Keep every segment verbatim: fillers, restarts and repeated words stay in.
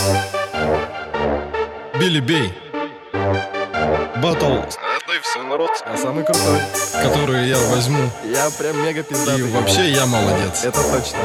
Билли Бей. Батл. Это и все, народ. Я самый крутой. Которые я возьму. Я прям мега пиздатый. И вообще я молодец. Это точно.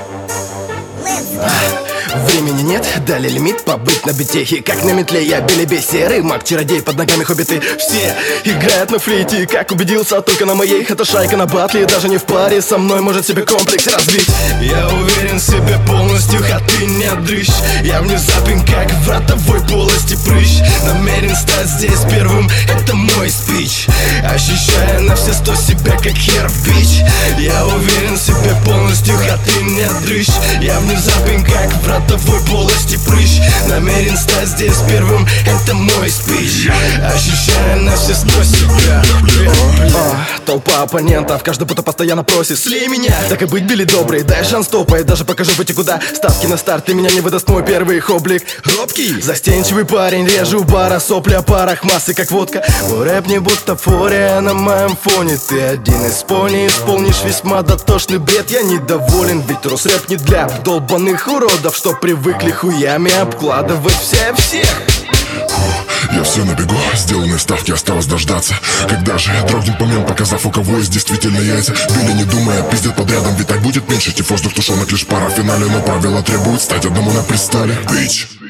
Времени нет, дали лимит побыть на битехе. Как на метле я Билли Бей, серый маг, чародей, под ногами хоббиты. Все играют на флейте, как убедился, только на моей. Это шайка на батле, даже не в паре со мной может себе комплекс развить. Я уверен в себе полностью, а ты не дрыщ. Я внезапен, как в ротовой полости прыщ. Намерен стать здесь первым, это мой спич. Ощущая на все сто себя, как хер в бич. Я уверен в себе полностью, а ты не дрыщ. Я внезапен, как в ротовой полости прыщ. Намерен стать здесь первым, это мой спич. Ощущая на все сто себя. О, толпа оппонентов, каждый будто постоянно просит: слей меня. Так и быть, Билли добрый, дай шанс топай. Даже покажу пути куда. Ставки на старт, ты меня не выдаст мой первый их облик. Робкий, застенчивый парень, режу у бара, сопли о парах, массы как водка. Мой рэп не бутафория на моем фоне. Ты один из пони, исполнишь весьма дотошный бред. Я недоволен, ведь рус рэп не для долбаных уродов, что привыкли хуями обкладывать все всех. Я все на бегу, сделанные ставки осталось дождаться. Когда же дрогнет момент, показав, у кого есть действительно яйца. Билли, не думая, пиздят подрядом, ведь так будет меньше. Тиф воздух, тушенок, лишь пара в финале. Но правила требуют стать одному на пристале. Бич.